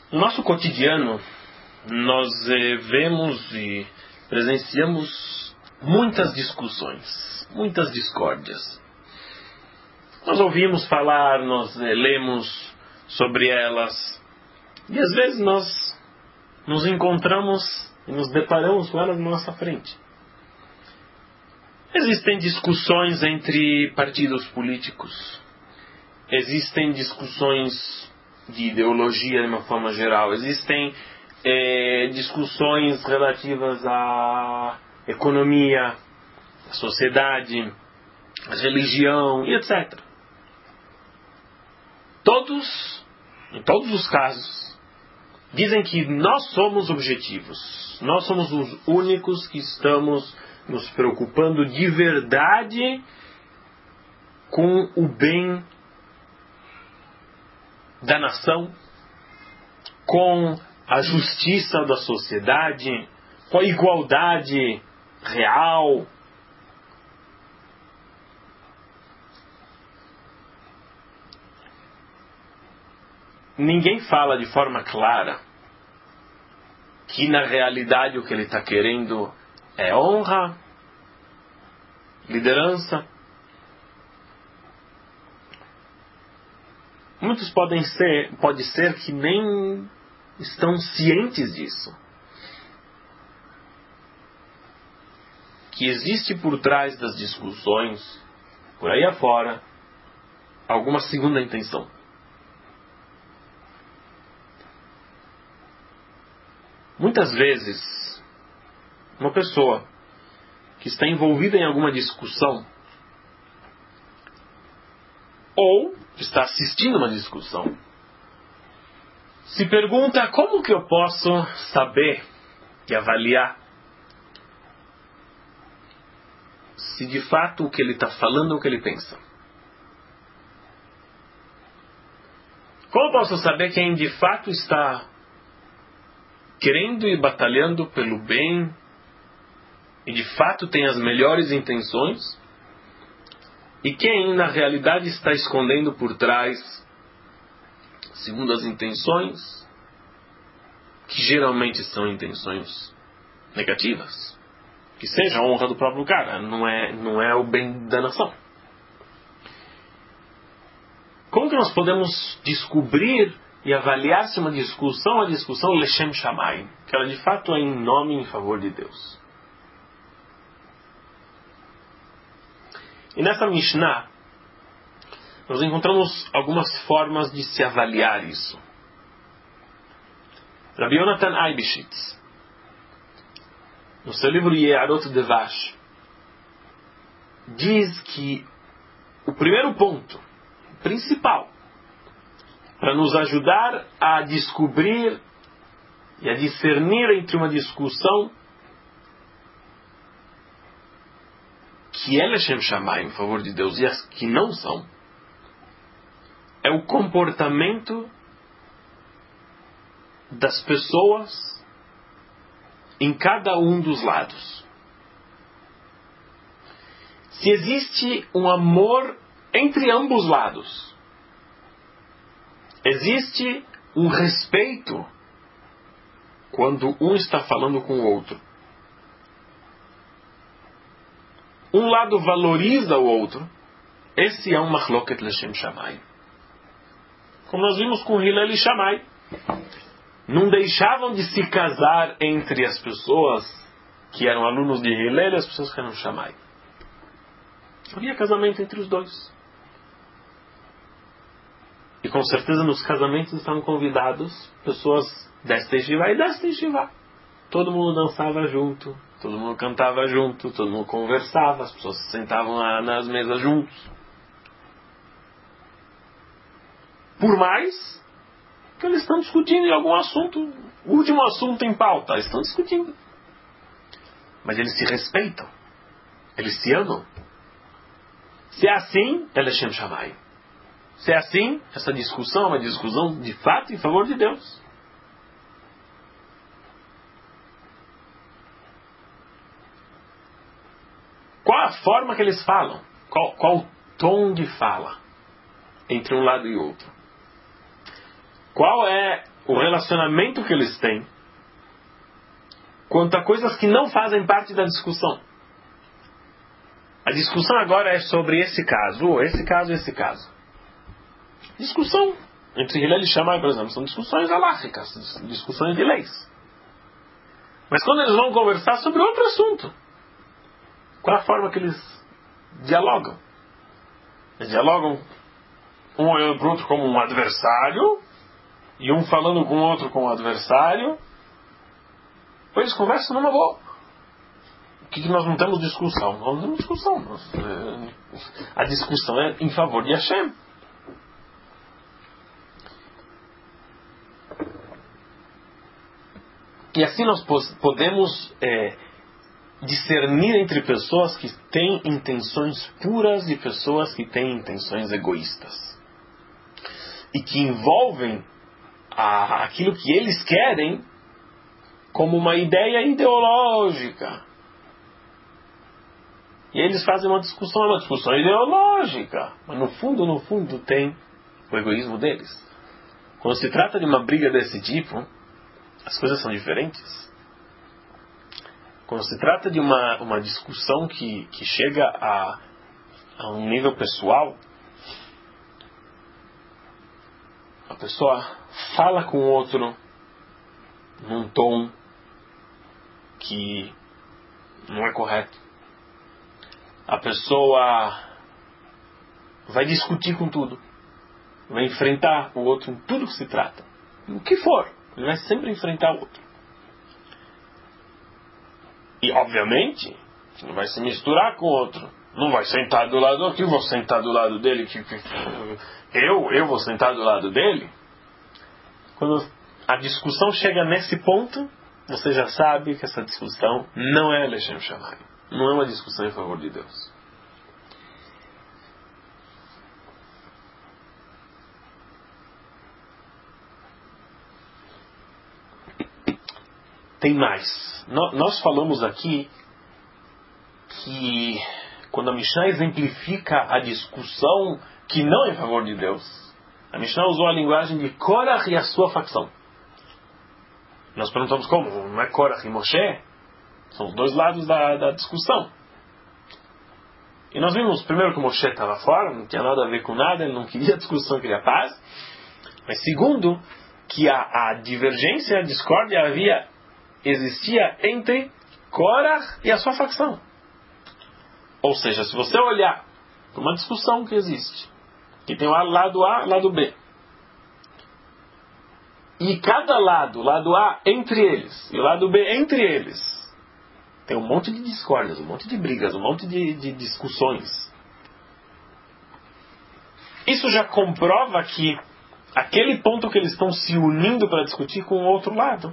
No nosso cotidiano, nós vemos e presenciamos muitas discussões, muitas discórdias. Nós ouvimos falar, nós lemos sobre elas, e às vezes nós nos encontramos e nos deparamos com elas na nossa frente. Existem discussões entre partidos políticos, existem discussões de ideologia de uma forma geral, existem discussões relativas à economia, à sociedade, à religião e etc. Em todos os casos, dizem que nós somos objetivos, nós somos os únicos que estamos nos preocupando de verdade com o bem da nação, com a justiça da sociedade, com a igualdade real. Ninguém fala de forma clara que na realidade o que ele está querendo é honra, liderança. Muitos pode ser que nem estão cientes disso. Que existe por trás das discussões, por aí afora, alguma segunda intenção. Muitas vezes, uma pessoa que está envolvida em alguma discussão, ou está assistindo uma discussão, se pergunta como que eu posso saber e avaliar se de fato o que ele está falando é o que ele pensa. Como eu posso saber quem de fato está querendo e batalhando pelo bem e de fato tem as melhores intenções, e quem na realidade está escondendo por trás segundo as intenções, que geralmente são intenções negativas, que seja a honra do próprio cara, não é o bem da nação. Como que nós podemos descobrir e avaliar se uma discussão é a discussão Leshem Shamayim, que ela de fato é em nome e em favor de Deus? E nessa Mishnah, nós encontramos algumas formas de se avaliar isso. Rabbi Yonatan Eibishitz, no seu livro Yeharot Devash, diz que o primeiro ponto, principal, para nos ajudar a descobrir e a discernir entre uma discussão que é Leshem Shamayim, em favor de Deus, e as que não são, é o comportamento das pessoas em cada um dos lados. Se existe um amor entre ambos lados, existe um respeito quando um está falando com o outro, um lado valoriza o outro, esse é um Machloket Leshem Shamayim. Como nós vimos com Hillel e Shammai, não deixavam de se casar entre as pessoas que eram alunos de Hillel e as pessoas que eram Shammai. Havia casamento entre os dois. E com certeza nos casamentos estavam convidados pessoas desta yeshiva e desta yeshiva. Todo mundo dançava junto, todo mundo cantava junto, todo mundo conversava, as pessoas se sentavam lá nas mesas juntos. Por mais que eles estão discutindo em algum assunto, o último assunto em pauta, eles estão discutindo. Mas eles se respeitam, eles se amam. Se é assim, é Leshem Shamayim. Se é assim, essa discussão é uma discussão de fato em favor de Deus. Qual a forma que eles falam? Qual o tom de fala entre um lado e outro? Qual é o relacionamento que eles têm quanto a coisas que não fazem parte da discussão. A discussão agora é sobre esse caso, esse caso, esse caso. Discussão entre Hillel e Shammai, por exemplo, são discussões halachicas, discussões de leis. Mas quando eles vão conversar sobre outro assunto, qual é a forma que eles dialogam? Eles dialogam um olhando para o outro como um adversário, e um falando com o outro como adversário. Depois eles conversam numa boa. O que nós não temos discussão? Não temos discussão. A discussão é em favor de Hashem. E assim nós podemos discernir entre pessoas que têm intenções puras e pessoas que têm intenções egoístas. E que envolvem aquilo que eles querem como uma ideia ideológica. E eles fazem uma discussão ideológica. Mas no fundo tem o egoísmo deles. Quando se trata de uma briga desse tipo, as coisas são diferentes. Quando se trata de uma discussão que chega a um nível pessoal, a pessoa fala com o outro num tom que não é correto. A pessoa vai discutir com tudo. Vai enfrentar o outro em tudo que se trata. O que for. Ele vai sempre enfrentar o outro. E, obviamente, não vai se misturar com o outro. Não vai sentar do lado aqui, vou sentar do lado dele. Eu vou sentar do lado dele. Quando a discussão chega nesse ponto, você já sabe que essa discussão não é Leshem Shammai. Não é uma discussão em favor de Deus. Tem mais. Nós falamos aqui que quando a Mishnah exemplifica a discussão que não é em favor de Deus, a Mishnah usou a linguagem de Korach e a sua facção. Nós perguntamos como? Não é Korach e Moshe? São os dois lados da discussão. E nós vimos primeiro que o Moshe estava fora, não tinha nada a ver com nada, ele não queria discussão, queria paz. Mas segundo, que a divergência, a discórdia existia entre Korach e a sua facção. Ou seja, se você olhar para uma discussão que existe, que tem o lado A e o lado B, e cada lado A entre eles, e o lado B entre eles, tem um monte de discórdias, um monte de brigas, um monte de discussões. Isso já comprova que aquele ponto que eles estão se unindo para discutir com o outro lado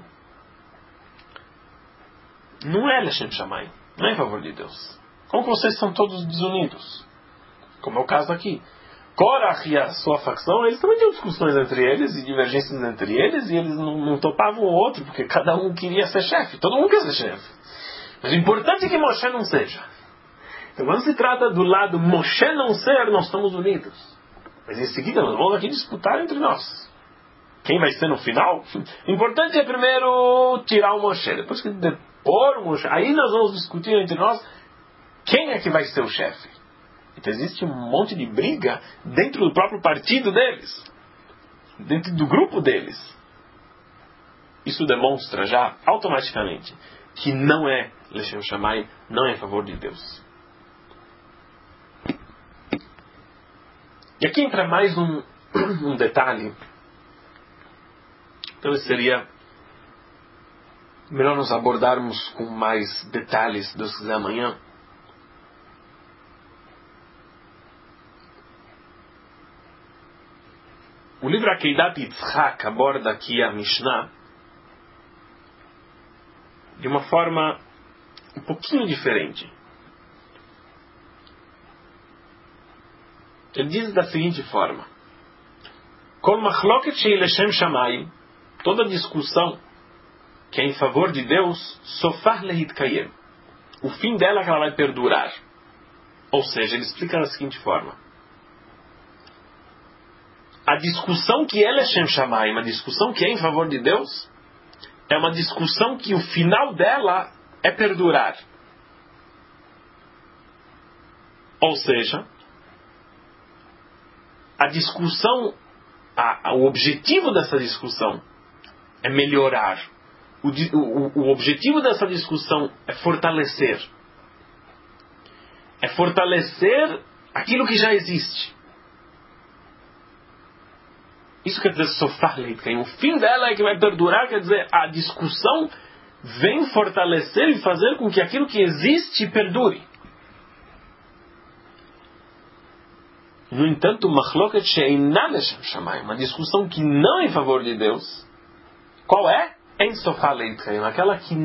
não é Leshem Shammai, não é em favor de Deus. Como que vocês estão todos desunidos? Como é o caso aqui. Korach e a sua facção, eles também tinham discussões entre eles e divergências entre eles, e eles não topavam o outro, porque cada um queria ser chefe. Todo mundo quer ser chefe. Mas o importante é que Moshe não seja. Então quando se trata do lado Moshe não ser, nós estamos unidos. Mas em seguida nós vamos aqui disputar entre nós. Quem vai ser no final? O importante é primeiro tirar o Moshe. Depois que depor o Moshe, aí nós vamos discutir entre nós quem é que vai ser o chefe. Então existe um monte de briga dentro do próprio partido deles. Dentro do grupo deles. Isso demonstra já automaticamente que não é Leshem Shammai, não é em favor de Deus. E aqui entra mais um detalhe. Então seria melhor nós abordarmos com mais detalhes, se Deus quiser, amanhã. O livro Akeidat Yitzhak aborda aqui a Mishnah de uma forma um pouquinho diferente. Ele diz da seguinte forma: Kol machloket shei leshem shamayim, toda discussão que é em favor de Deus, sofar lehitkayem, o fim dela é que ela vai perdurar. Ou seja, ele explica da seguinte forma: a discussão que é Leshem Shamayim, a discussão que é em favor de Deus, é uma discussão que o final dela é perdurar. Ou seja, a discussão, o objetivo dessa discussão é melhorar. O objetivo dessa discussão é fortalecer. É fortalecer aquilo que já existe. Isso quer dizer sofar leitkeim. O fim dela é que vai perdurar, quer dizer, a discussão vem fortalecer e fazer com que aquilo que existe perdure. No entanto, machloket she'eina leshem shamayim, uma discussão que não é em favor de Deus, qual é? Em sofar leitkeim, aquela que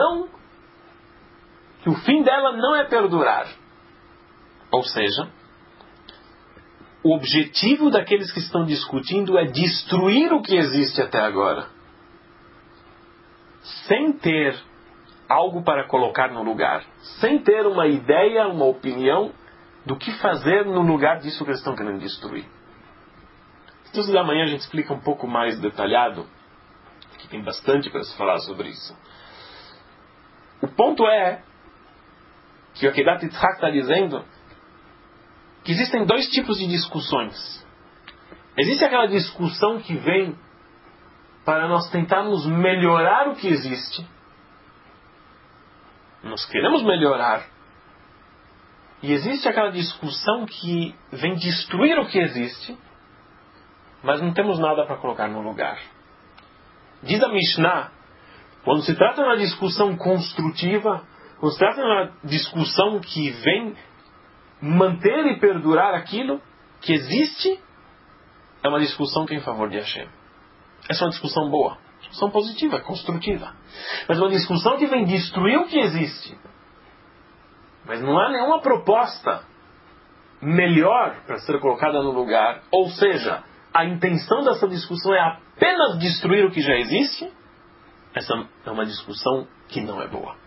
o fim dela não é perdurar. Ou seja, o objetivo daqueles que estão discutindo é destruir o que existe até agora, sem ter algo para colocar no lugar, sem ter uma ideia, uma opinião do que fazer no lugar disso que eles estão querendo destruir. Então, se amanhã a gente explica um pouco mais detalhado, que tem bastante para se falar sobre isso. O ponto é que o Akedat Yitzhak está dizendo que existem dois tipos de discussões. Existe aquela discussão que vem para nós tentarmos melhorar o que existe. Nós queremos melhorar. E existe aquela discussão que vem destruir o que existe, mas não temos nada para colocar no lugar. Diz a Mishnah, quando se trata de uma discussão construtiva, quando se trata de uma discussão que vem manter e perdurar aquilo que existe, é uma discussão que é em favor de Hashem. Essa é uma discussão boa, discussão positiva, construtiva. Mas uma discussão que vem destruir o que existe, mas não há nenhuma proposta melhor para ser colocada no lugar, ou seja, a intenção dessa discussão é apenas destruir o que já existe, essa é uma discussão que não é boa.